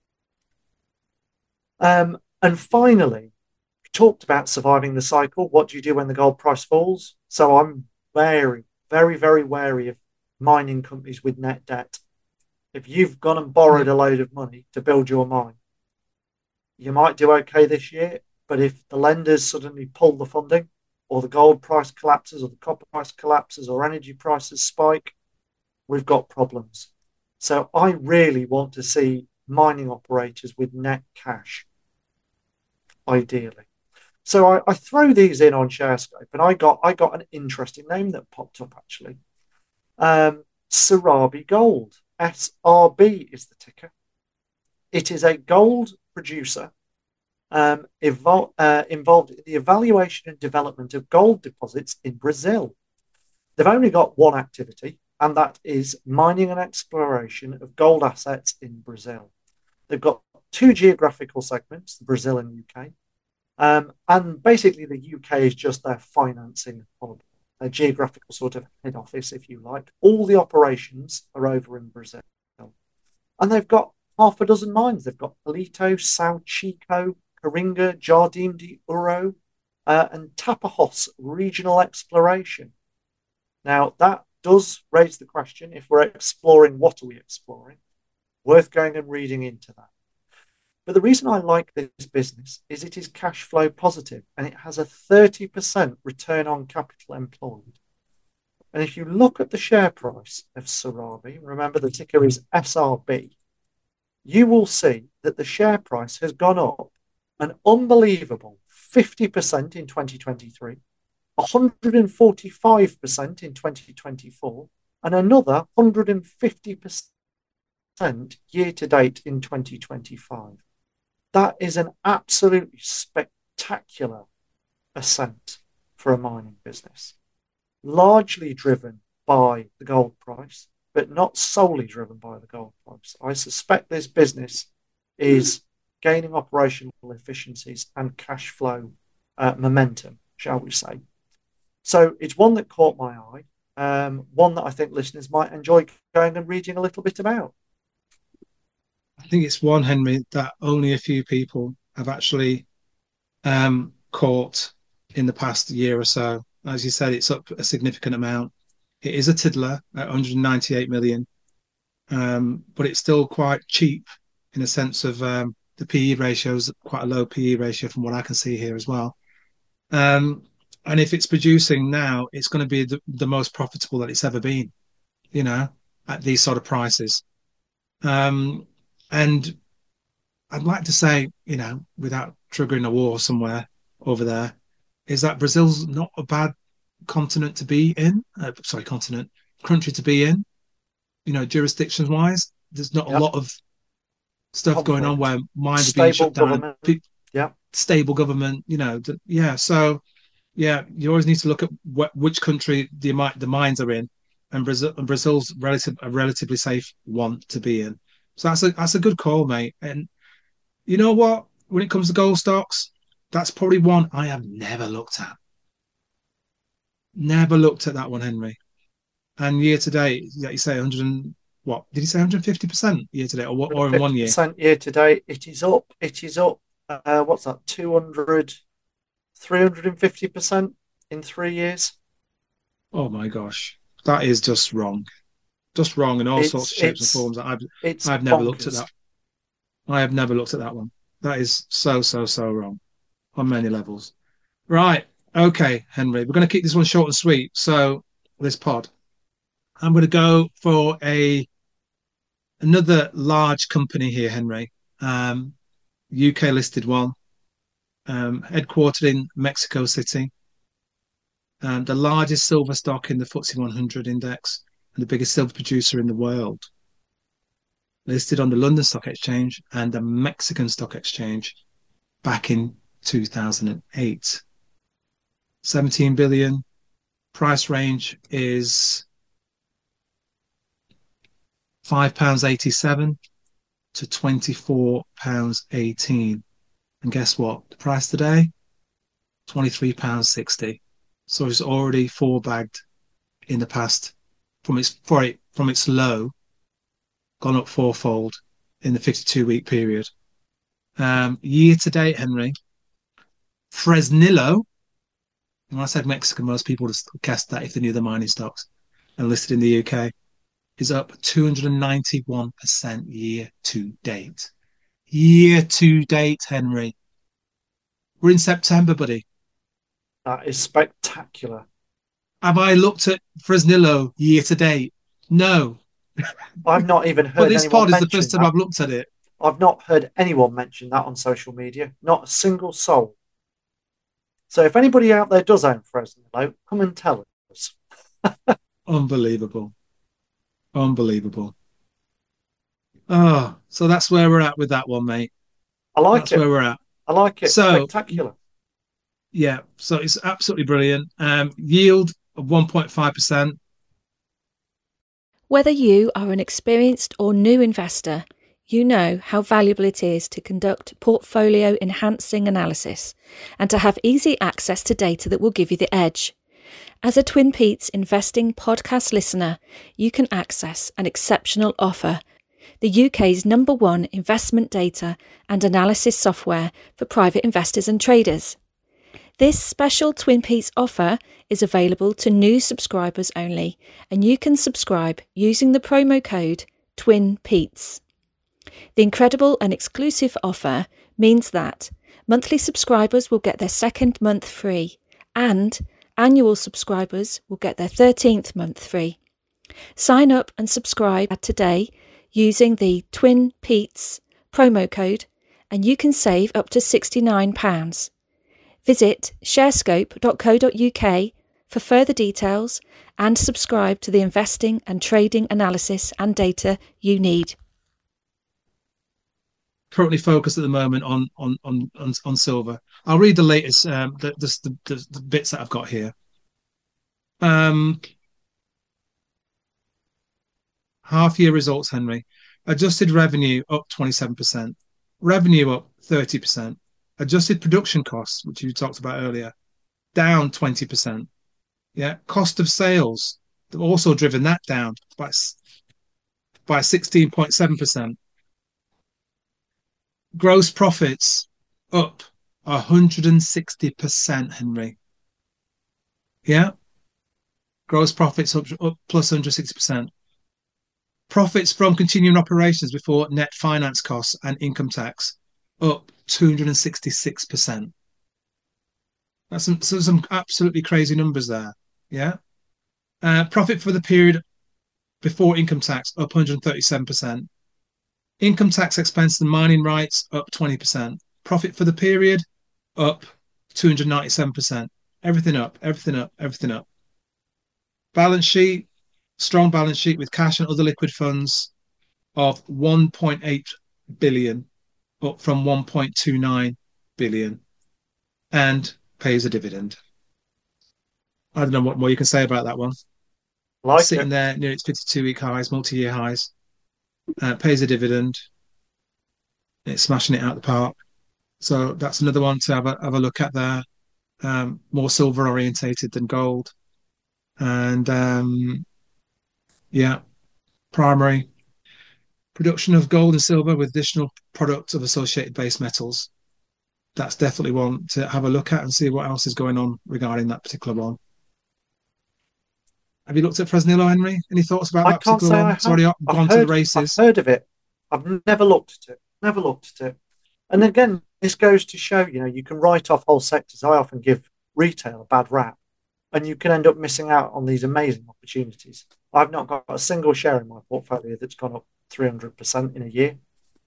want. And finally, we talked about surviving the cycle. What do you do when the gold price falls? So I'm very, very, very wary of mining companies with net debt. If you've gone and borrowed a load of money to build your mine, you might do okay this year, but if the lenders suddenly pull the funding, or the gold price collapses, or the copper price collapses, or energy prices spike, we've got problems. So I really want to see mining operators with net cash, ideally. So I throw these in on ShareScope, and I got an interesting name that popped up actually. Serabi Gold, SRB is the ticker. It is a gold producer involved in the evaluation and development of gold deposits in Brazil. They've only got one activity, and that is mining and exploration of gold assets in Brazil. They've got two geographical segments, Brazil and UK. And basically the UK is just their financing hub, their geographical sort of head office, if you like. All the operations are over in Brazil. And they've got half a dozen mines. They've got Palito, São Chico, Coringa, Jardim de Ouro, and Tapajós regional exploration. Now, that does raise the question, if we're exploring, what are we exploring? Worth going and reading into that. But the reason I like this business is it is cash flow positive and it has a 30% return on capital employed. And if you look at the share price of Serabi, remember the ticker is SRB, you will see that the share price has gone up an unbelievable 50% in 2023, 145% in 2024, and another 150% year to date in 2025. That is an absolutely spectacular ascent for a mining business, largely driven by the gold price, but not solely driven by the gold price. I suspect this business is gaining operational efficiencies and cash flow momentum, shall we say. So it's one that caught my eye, one that I think listeners might enjoy going and reading a little bit about. I think it's one, Henry, that only a few people have actually caught in the past year or so. As you said, it's up a significant amount. It is a tiddler at 198 million, but it's still quite cheap in a sense of the PE ratio is quite a low PE ratio from what I can see here as well. And if it's producing now, it's going to be the most profitable that it's ever been, at these sort of prices. And I'd like to say, without triggering a war somewhere over there, is that Brazil's not a bad continent to be in. country to be in, jurisdictions wise. There's not a lot of stuff going on where mines are being shut down. Stable government, So, you always need to look at which country the mines are in, and Brazil's a relatively safe one to be in. So that's a good call, mate. And you know what? When it comes to gold stocks, that's probably one I have never looked at. Never looked at that one, Henry. And year to date, like you say, 100 and what? Did you say 150% year to date, or in 1 year? 150% year to date. It is up. What's that? 200, 350% in 3 years. Oh my gosh, that is just wrong. Just wrong in all sorts of shapes and forms. I've never looked at that. I have never looked at that one. That is so wrong on many levels. Right. Okay, Henry, we're going to keep this one short and sweet. So this pod, I'm going to go for another large company here, Henry. UK listed one, headquartered in Mexico City. The largest silver stock in the FTSE 100 index and the biggest silver producer in the world. Listed on the London Stock Exchange and the Mexican Stock Exchange back in 2008. 17 billion. Price range is £5.87 to £24.18. And guess what? The price today? £23.60. So it's already four-bagged in the past from its low, gone up fourfold in the 52-week period. Year to date, Henry, Fresnillo, when I said Mexican, most people would have guessed that if they knew the mining stocks, and listed in the UK, is up 291% year to date. Year to date, Henry. We're in September, buddy. That is spectacular. Have I looked at Fresnillo year to date? No. I've not even heard. But this pod is the first time I've looked at it. I've not heard anyone mention that on social media. Not a single soul. So if anybody out there does own Fresnillo, come and tell us. Unbelievable. Oh, so that's where we're at with that one, mate. That's where we're at. I like it. So, spectacular. Yeah, so it's absolutely brilliant. Yield of 1.5%. Whether you are an experienced or new investor, you know how valuable it is to conduct portfolio enhancing analysis and to have easy access to data that will give you the edge. As a Twin Peaks investing podcast listener, you can access an exceptional offer, the UK's #1 investment data and analysis software for private investors and traders. This special Twin Peaks offer is available to new subscribers only, and you can subscribe using the promo code TWINPETES. The incredible and exclusive offer means that monthly subscribers will get their second month free, and annual subscribers will get their 13th month free. Sign up and subscribe today using the Twin Petes promo code, and you can save up to £69. Visit sharescope.co.uk for further details and subscribe to the investing and trading analysis and data you need. Currently focused at the moment on silver. I'll read the latest, the bits that I've got here. Half year results, Henry. Adjusted revenue up 27%. Revenue up 30%. Adjusted production costs, which you talked about earlier, down 20%. Yeah, cost of sales, they've also driven that down by 16.7%. Gross profits up 160%, Henry. Yeah, gross profits up plus 160%. Profits from continuing operations before net finance costs and income tax up 266%. That's some absolutely crazy numbers there. Yeah. Profit for the period before income tax up 137%. Income tax expense and mining rights up 20%. Profit for the period up 297%. Everything up. Balance sheet, strong balance sheet with cash and other liquid funds of 1.8 billion, up from 1.29 billion, and pays a dividend. I don't know what more you can say about that one. Like Sitting it. there near its 52-week highs, multi-year highs, pays a dividend. It's smashing it out the park. So that's another one to have a look at there. More silver orientated than gold, and yeah, primary production of gold and silver with additional products of associated base metals. That's definitely one to have a look at and see what else is going on regarding that particular one. Have you looked at Fresnillo, Henry? Any thoughts about I that can't particular say one? I It's have. already gone to the I've races. heard of it. I've never looked at it. Never looked at it. And again, this goes to show, you can write off whole sectors. I often give retail a bad rap, and you can end up missing out on these amazing opportunities. I've not got a single share in my portfolio that's gone up 300% in a year.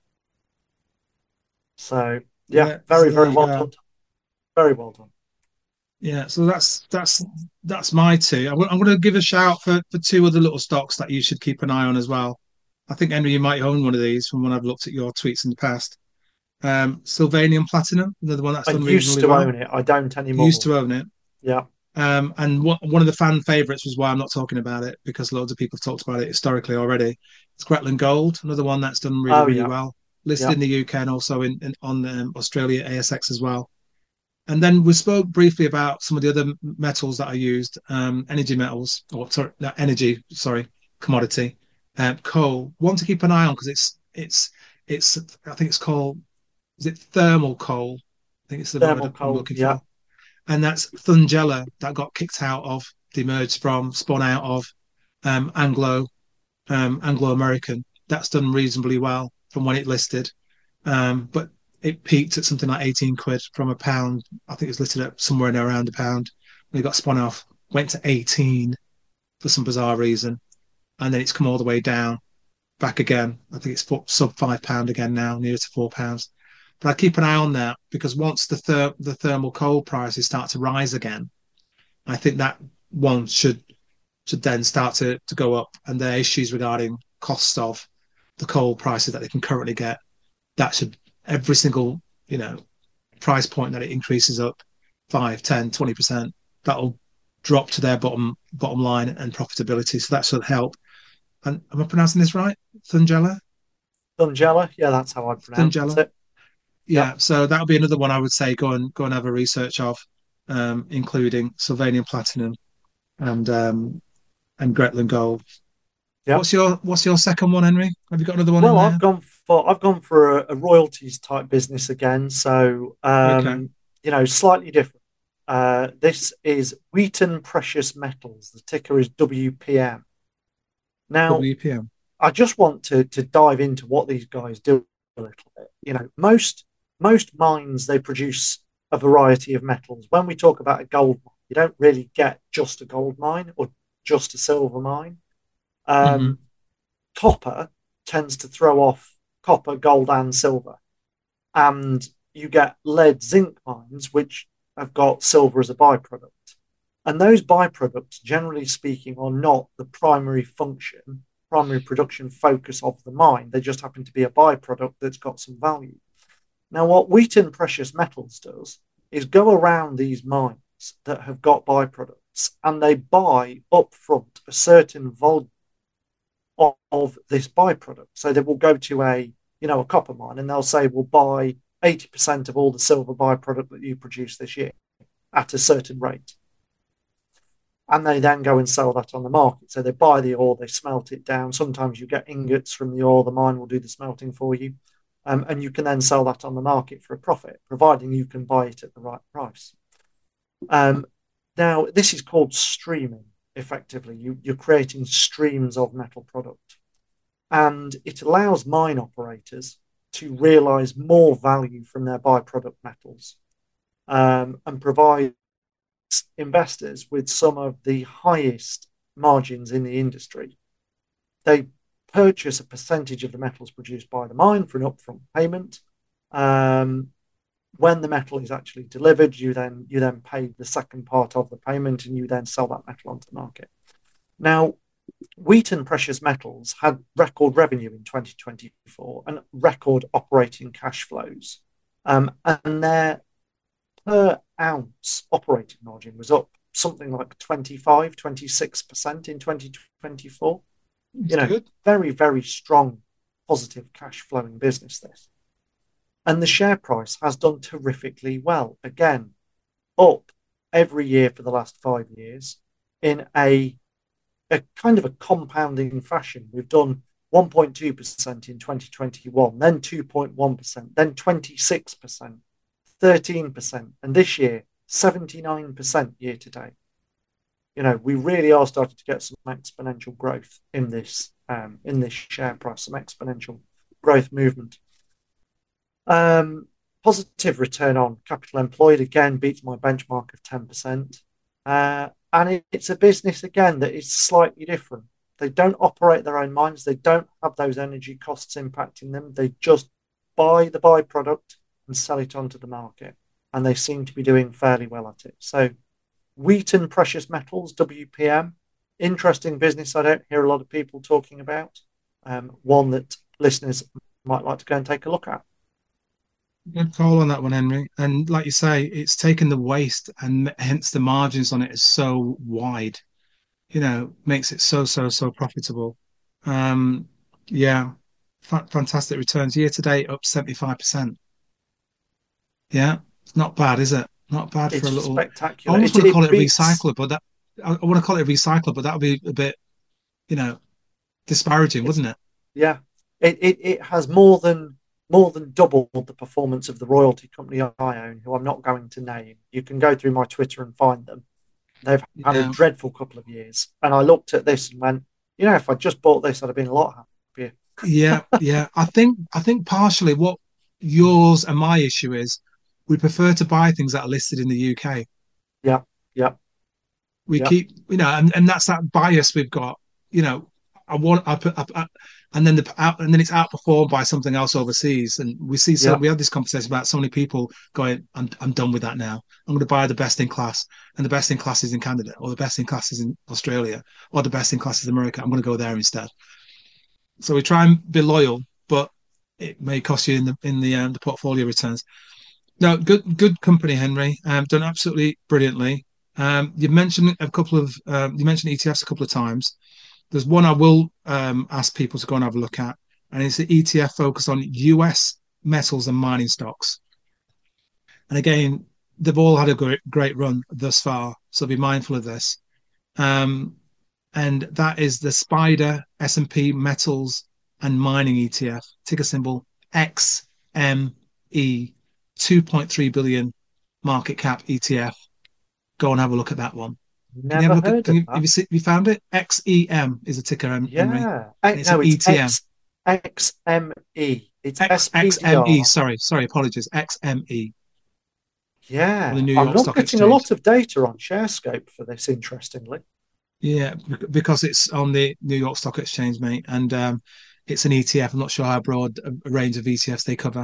So yeah, Yeah, very, so there very you well go. done. Very well done. Yeah, so that's my two. I'm going to give a shout for two other little stocks that you should keep an eye on as well. I think Henry, you might own one of these from when I've looked at your tweets in the past. Sylvanian Platinum, another one that's I done used reasonably to well. own it. I don't You used anymore. to own it. Yeah. And one of the fan favorites was why I'm not talking about it because loads of people have talked about it historically already. It's Gretland Gold, another one that's done really, Oh really yeah. well, listed Yeah. in the UK and also on Australia ASX as well. And then we spoke briefly about some of the other metals that are used, energy metals, or sorry, not energy, sorry, commodity, coal. One to keep an eye on because it's I think it's called, is it thermal coal? I think it's the word Thermal I'm coal. looking Yeah. for. And that's Thungela that got kicked out of, demerged from, spun out of Anglo American. That's done reasonably well from when it listed, but it peaked at something like 18 quid from a pound. I think it was listed at somewhere in around a pound. When it got spun off, went to 18 for some bizarre reason, and then it's come all the way down back again. I think it's sub £5 again now, near to £4. But I keep an eye on that because once the thermal coal prices start to rise again, I think that one should then start to go up, and the issues regarding cost of the coal prices that they can currently get, that should, every single price point that it increases up 5, 10, 20%, that'll drop to their bottom line and profitability. So that should help. And am I pronouncing this right? Thungela? Thungela. Yeah, that's how I pronounce Thungela. it. Yeah. Yeah. So that'll be another one I would say go and have a research of, including Sylvanian Platinum and Gretland Gold. Yeah. What's your second one, Henry? Have you got another one in Well, there? I've gone for a royalties type business again. So Okay. slightly different. This is Wheaton Precious Metals. The ticker is WPM. Now, WPM. I just want to dive into what these guys do a little bit. Most mines they produce a variety of metals. When we talk about a gold mine, you don't really get just a gold mine or just a silver mine. Mm-hmm. Um, Copper tends to throw off copper, gold, and silver, and you get lead zinc mines which have got silver as a byproduct. And those byproducts, generally speaking, are not the primary production focus of the mine. They just happen to be a byproduct that's got some value. Now, what Wheaton Precious Metals does is go around these mines that have got byproducts and they buy upfront a certain volume of this byproduct. So they will go to a copper mine and they'll say, we'll buy 80% of all the silver byproduct that you produce this year at a certain rate. And they then go and sell that on the market. So they buy the ore, they smelt it down. Sometimes you get ingots from the ore, the mine will do the smelting for you. And you can then sell that on the market for a profit, providing you can buy it at the right price. Now, this is called streaming, effectively. You're creating streams of metal product. And it allows mine operators to realize more value from their byproduct metals, and provide investors with some of the highest margins in the industry. They purchase a percentage of the metals produced by the mine for an upfront payment. When the metal is actually delivered, you then pay the second part of the payment, and you then sell that metal onto the market. Now, Wheaton Precious Metals had record revenue in 2024 and record operating cash flows. And their per ounce operating margin was up something like 25, 26% in 2024. It's good. Very, very strong, positive cash flowing business, this. And the share price has done terrifically well. Again, up every year for the last 5 years in a kind of a compounding fashion. We've done 1.2% in 2021, then 2.1%, then 26%, 13%, and this year 79% year to date. We really are starting to get some exponential growth in this share price, some exponential growth movement. Positive return on capital employed again beats my benchmark of 10%. And it's a business again that is slightly different. They don't operate their own mines. They don't have those energy costs impacting them. They just buy the byproduct and sell it onto the market. And they seem to be doing fairly well at it. So Wheaton Precious Metals, WPM, interesting business I don't hear a lot of people talking about. One that listeners might like to go and take a look at. Good call on that one, Henry. And like you say, it's taken the waste and hence the margins on it is so wide, makes it so profitable. Yeah, fantastic returns. Year to date, up 75%. Yeah, it's not bad, is it? Not bad for a little. Spectacular. I almost want to call it a recycler, but I want to call it a recycler, but that would be a bit, disparaging, wouldn't it? Yeah, it has more than doubled the performance of the royalty company I own, who I'm not going to name. You can go through my Twitter and find them. They've had a dreadful couple of years. And I looked at this and went, if I just bought this, I'd have been a lot happier. Yeah. I think partially what yours and my issue is, we prefer to buy things that are listed in the UK. Yeah. We keep, and that's that bias we've got. And then it's outperformed by something else overseas. And we see, we had this conversation about so many people going, I'm done with that now. I'm going to buy the best in class, and the best in class is in Canada, or the best in class is in Australia, or the best in class is America. I'm going to go there instead. So we try and be loyal, but it may cost you in the portfolio returns. No, good company, Henry. Done absolutely brilliantly. You mentioned ETFs a couple of times. There's one I will ask people to go and have a look at, and it's the ETF focused on US metals and mining stocks. And again, they've all had a great run thus far, so be mindful of this. And that is the SPDR S&P Metals and Mining ETF, ticker symbol XME, 2.3 billion market cap ETF. Go and have a look at that one. Never heard of that. Have you found it? XEM is a ticker, Henry. Yeah. It's an ETF. XME. It's XME. Sorry, apologies. XME. Yeah. I'm not getting a lot of data on Sharescope for this, interestingly. Yeah, because it's on the New York Stock Exchange, mate, and it's an ETF. I'm not sure how broad a range of ETFs they cover.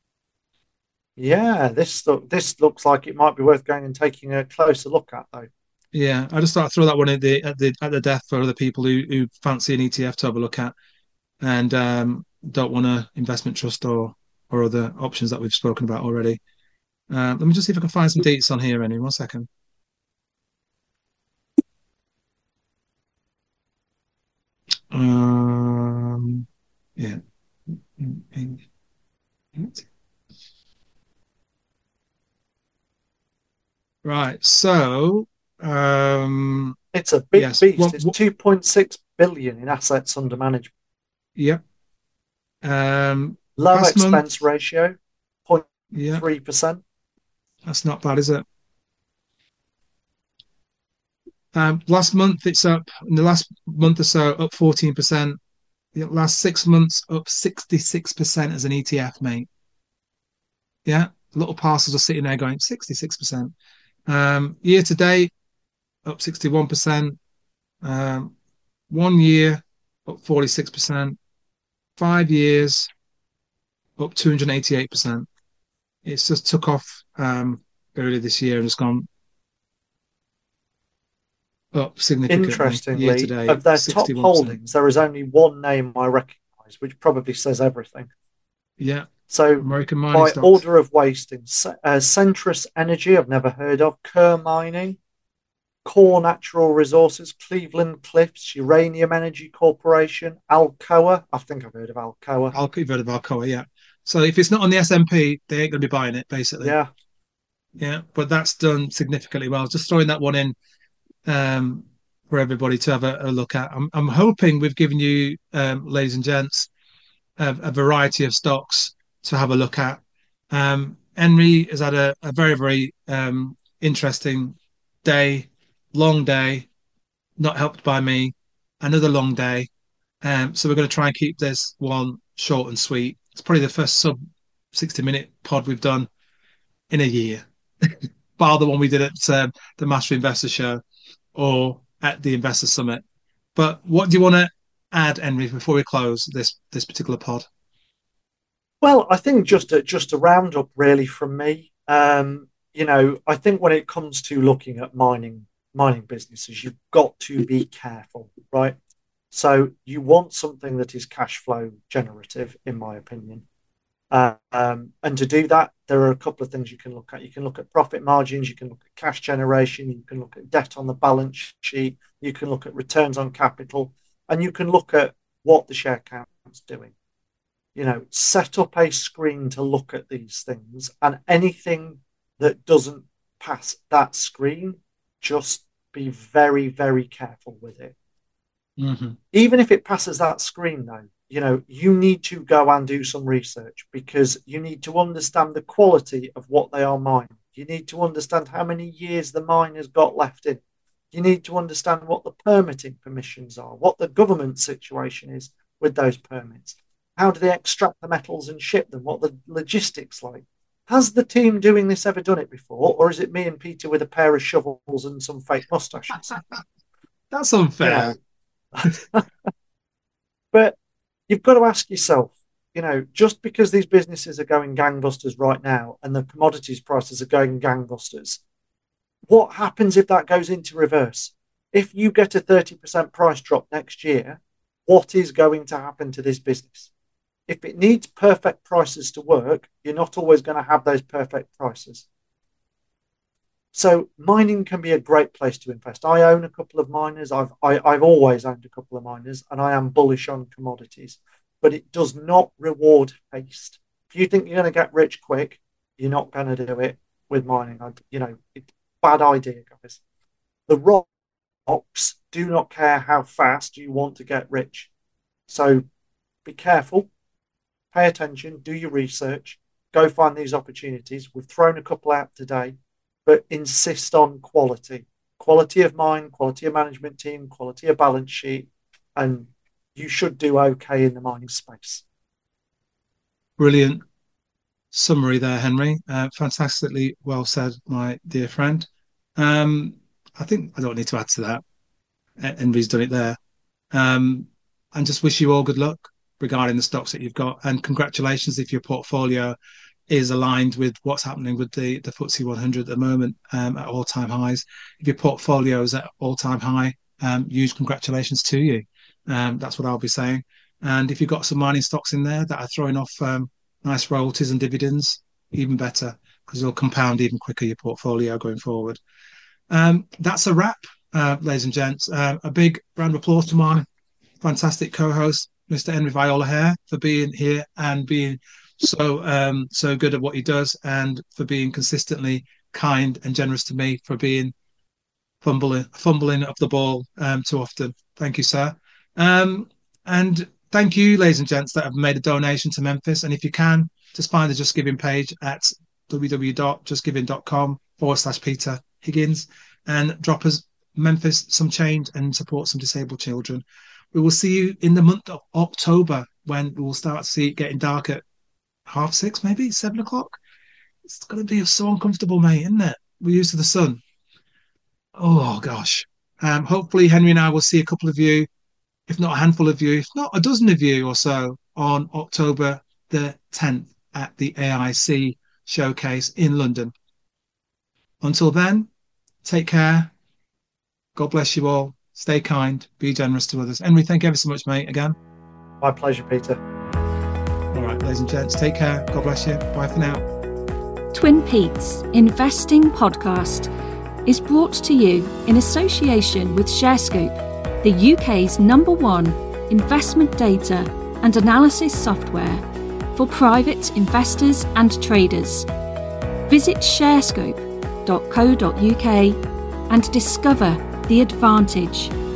Yeah, this looks like it might be worth going and taking a closer look at, though. Yeah, I just thought I'd throw that one at the death for other people who fancy an ETF to have a look at, and don't want an investment trust or other options that we've spoken about already. Let me just see if I can find some dates on here. Anyway, 1 second. Yeah. Right. So it's a big beast. It's 2.6 billion in assets under management. Yep. Low expense ratio, 0.3%. That's not bad, is it? Last month it's up. In the last month or so, up 14%. The last 6 months, up 66% as an ETF, mate. Yeah, little parcels are sitting there going 66%. Year to date, up 61%. 1 year, up 46%. 5 years, up 288%. It's just took off earlier this year and has gone. up significantly year to Interestingly, date, of their top 61%. holdings, there is only one name I recognise, which probably says everything. Yeah, So, American mining by stocks. order of wasting, Centrus Energy, I've never heard of, Kerr Mining, Core Natural Resources, Cleveland Cliffs, Uranium Energy Corporation, Alcoa. I think I've heard of Alcoa. You've heard of Alcoa, yeah. So if it's not on the S&P, they ain't going to be buying it, basically. Yeah. Yeah, but that's done significantly well. Just throwing that one in um, for everybody to have a look at. I'm hoping we've given you, ladies and gents, a variety of stocks to have a look at. Henry has had a very, very interesting day, long day, not helped by me. Another long day. So we're going to try and keep this one short and sweet. It's probably the first sub 60-minute pod we've done in a year, bar the one we did at the Master Investor Show or at the Investor Summit. But what do you want to add, Henry, before we close this particular pod? Well, I think just a roundup really from me. I think when it comes to looking at mining businesses, you've got to be careful, right? So you want something that is cash flow generative, in my opinion. And to do that, there are a couple of things you can look at. You can look at profit margins, you can look at cash generation, you can look at debt on the balance sheet, you can look at returns on capital, and you can look at what the share count is doing. Set up a screen to look at these things, and anything that doesn't pass that screen, just be very, very careful with it. Mm-hmm. Even if it passes that screen, though, you need to go and do some research because you need to understand the quality of what they are mining. You need to understand how many years the mine has got left in. You need to understand what the permitting permissions are, what the government situation is with those permits. How do they extract the metals and ship them? What the logistics like? Has the team doing this ever done it before, or is it me and Peter with a pair of shovels and some fake mustaches? That's unfair. But you've got to ask yourself, just because these businesses are going gangbusters right now and the commodities prices are going gangbusters, what happens if that goes into reverse? If you get a 30% price drop next year, what is going to happen to this business? If it needs perfect prices to work, you're not always going to have those perfect prices. So mining can be a great place to invest. I own a couple of miners. I've always owned a couple of miners, and I am bullish on commodities. But it does not reward haste. If you think you're going to get rich quick, you're not going to do it with mining. It's a bad idea, guys. The rocks do not care how fast you want to get rich. So be careful. Pay attention, do your research, go find these opportunities. We've thrown a couple out today, but insist on quality of mine, quality of management team, quality of balance sheet, and you should do okay in the mining space. Brilliant summary there, Henry. Fantastically well said, my dear friend. I think I don't need to add to that. Henry's done it there. And just wish you all good luck regarding the stocks that you've got, and congratulations if your portfolio is aligned with what's happening with the FTSE 100 at the moment at all-time highs. If your portfolio is at all-time high, huge congratulations to you. That's what I'll be saying. And if you've got some mining stocks in there that are throwing off nice royalties and dividends, even better, because it'll compound even quicker your portfolio going forward. That's a wrap, ladies and gents. A big round of applause to my fantastic co-host, Mr. Henry Viola Hare, for being here and being so good at what he does, and for being consistently kind and generous to me, for being fumbling up the ball too often. Thank you, sir. And thank you, ladies and gents, that have made a donation to Memphis. And if you can, just find the Just Giving page at www.justgiving.com/Peter Higgins and drop us Memphis some change and support some disabled children. We will see you in the month of October, when we will start to see it getting dark at 6:30, maybe 7:00. It's going to be so uncomfortable, mate, isn't it? We're used to the sun. Oh, gosh. Hopefully, Henry and I will see a couple of you, if not a handful of you, if not a dozen of you or so, on October the 10th at the AIC showcase in London. Until then, take care God bless you all. Stay kind. Be generous to others. Henry, thank you ever so much, mate, again. My pleasure, Peter. All right, ladies and gents, take care. God bless you. Bye for now. Twin Peaks Investing Podcast is brought to you in association with ShareScope, the UK's #1 investment data and analysis software for private investors and traders. Visit sharescope.co.uk and discover the advantage